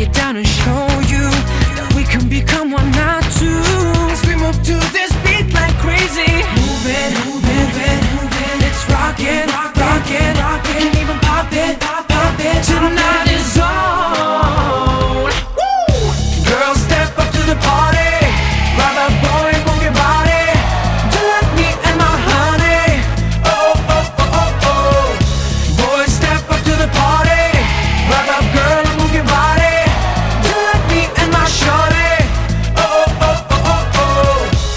it down and show you that we can become one, not two. As we move to this beat like crazy, move it, move it, move it, move it. Let's rock it, rock it, rock it, and even pop it, pop it. Tonight is on. Woo! Girls, step up to the party. Grab a boy, move your body. Do like me and my honey. Oh, oh, oh, oh, oh. Boys, step up to the party. Grab a girl and move your body. Do like me and my shorty. Oh, oh, oh, oh, oh.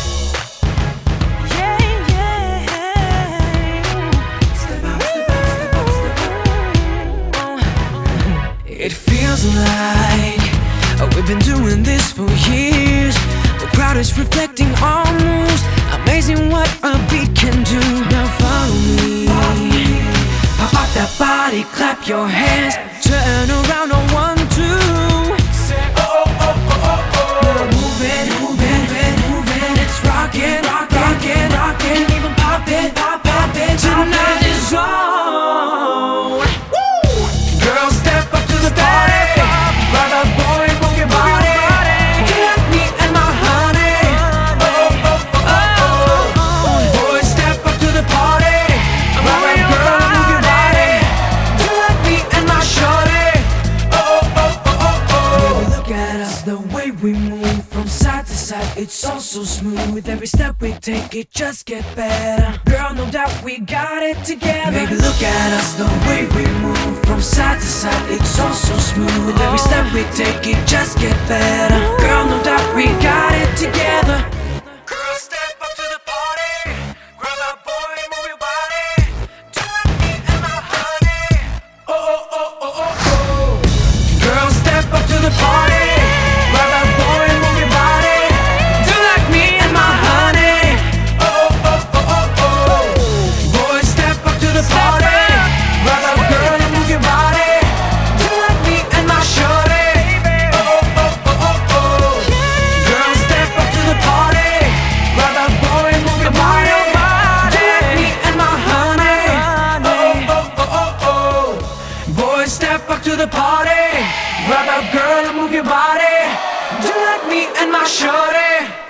Yeah, yeah. Step out, step out, step out, step out. It feels like we've been doing this for years. The crowd is reflecting our moves. Amazing what a beat can do. Now follow me. Pop up that body, clap your hands. Turn around on 1, 2. Say oh, oh, oh, oh, oh. Now move it, move it, move it, move it. Let's rock it, rock it, rock it, and even pop it, pop it. Tonight is on. Woo! Girls, step up to the party. Grab a boy, move your body. Do like me and my honey. Oh, oh, oh, oh. Boys, step up to the party. Grab a girl, move your body. Do like me and my shorty. Oh, oh, oh, oh, oh. Baby, look at us, the way we move from side to side. It's all so smooth. With every step we take, it just get better. Girl, no doubt we got it together. Baby, look at us, the way we move from side to side. It's all so smooth. With every step we take, it just get better. Girl, no doubt we got it together. Girl, step up to the party. Grab a boy, move your body. Do like me and my honey. Oh, oh, oh, oh, oh, oh. Girl, step up to the party. Grab a boy, move your body. Do like me and my honey. Oh, oh, oh, oh, oh. Boys, step up to the party. Grab a girl and move your body. Do like me and my shorty. Oh, oh, oh, oh, oh. Girls, step up to the party. Grab a boy and move your body. Do like me and my honey. Oh, oh, oh, oh, oh. Boys, step up to the party. Grab a girl and move your body. Do like me and my shorty.